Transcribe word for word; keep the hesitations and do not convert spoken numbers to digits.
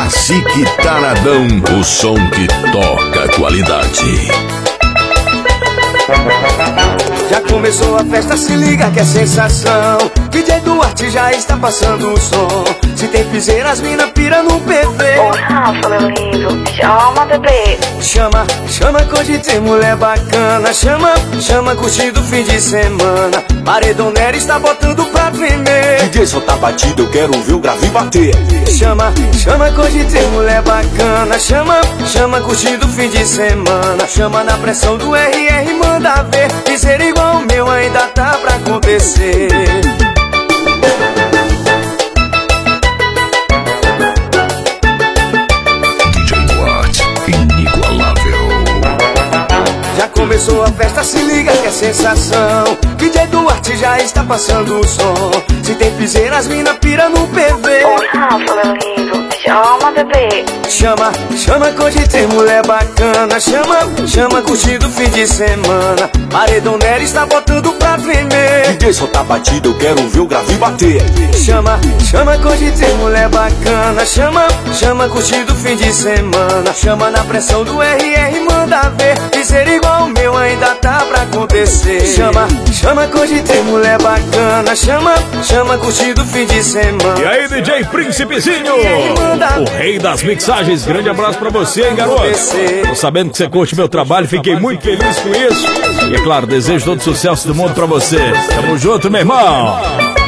Cacique Taradão, o som que toca qualidade. Já começou a festa, se liga que é sensação. D J Duarte já está passando o som. Se tem piseira, as mina pira no P V. Ô Rafa, meu lindo, chama bebê. Chama, chama que hoje tem mulher bacana. Chama, chama curtindo o fim de semana. Paredão Nery está botando pra tremer. D J só tá batido, eu quero ver o grave bater. Chama, chama que hoje tem mulher bacana. Chama, chama curtindo o fim de semana. Chama na pressão do R R, manda ver. Piseira igual o meu ainda tá pra acontecer. D J Duarte, inigualável. Já começou a festa, se liga que é sensação. D J Duarte já está passando o som. Se tem piseira, as mina pira no P V. Ô Rafa, meu lindo, chama bebê. Chama, chama que hoje tem mulher bacana. Chama, chama curtindo o fim de semana. Paredão Nery está botando pra tremer. D J só tá batido, eu quero ver o grave bater. Chama, chama que hoje tem mulher bacana. Chama, chama curtindo o fim de semana. Chama na pressão do R R, manda ver. Piseira igual o meu ainda tá pra acontecer. Chama, chama que hoje tem mulher bacana. Chama, chama curtindo o fim de semana. E aí, D J Príncipezinho, o rei das mixagens, grande abraço pra você, hein, garoto. Tô sabendo que você curte meu trabalho, fiquei muito feliz com isso. E é claro, desejo todo o sucesso do mundo pra você. Tamo junto, meu irmão.